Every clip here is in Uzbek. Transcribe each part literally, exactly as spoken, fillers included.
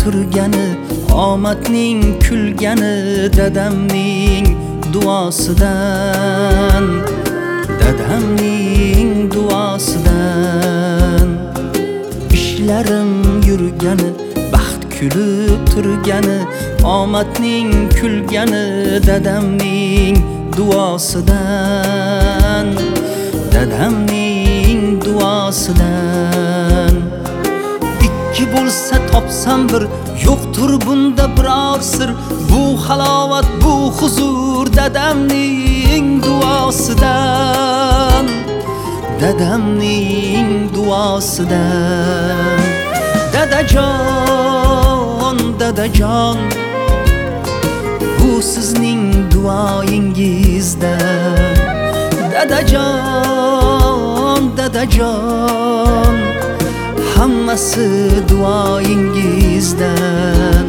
turgani, omadning kulgani dadamning duosidan, dadamning duosidan. Ishlarim yurgani, baxt kulib turgani, omadning kulgani dadamning duosidan, dadamning duosidan. Ikki bo'lsa topsam bir, yo'qtur bunda biror sir. Bu halovat, bu huzur dadamning duosidan, dadamning duosidan. Dadajon, dadajon, bu sizning duoyingizdan. Dadajon, dadajon, hammasi duoyingizdan.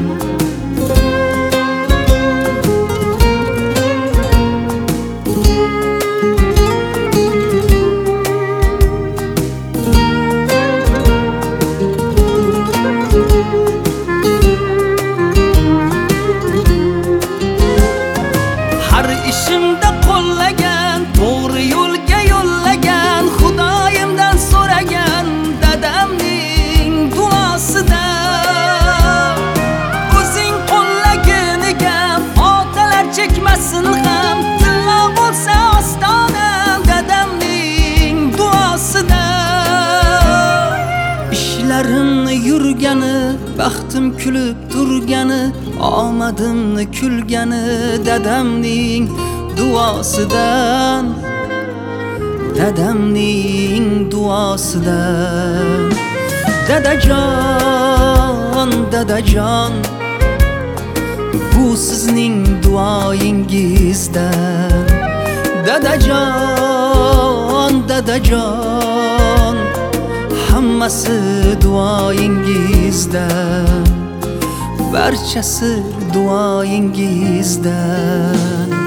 Har ishimda qo'llagan, to'g'ri yo'lga yo'llagan, Xudoyimdan so'ragan dadamning duosidan. O'zing qo'llaginiga otalar chekmasin ham, tilla bo'lsa ostonan dadamning duosidan. Ishlarimni yurgani, baxtim kulib turgani, omadimni kulgani dadamning duosidan, dadamning duosidan. Dadajon, dadajon, bu sizning duoyingizdan. Dadajon, dadajon, hammasi duoyingizdan, barchasi duoyingizdan.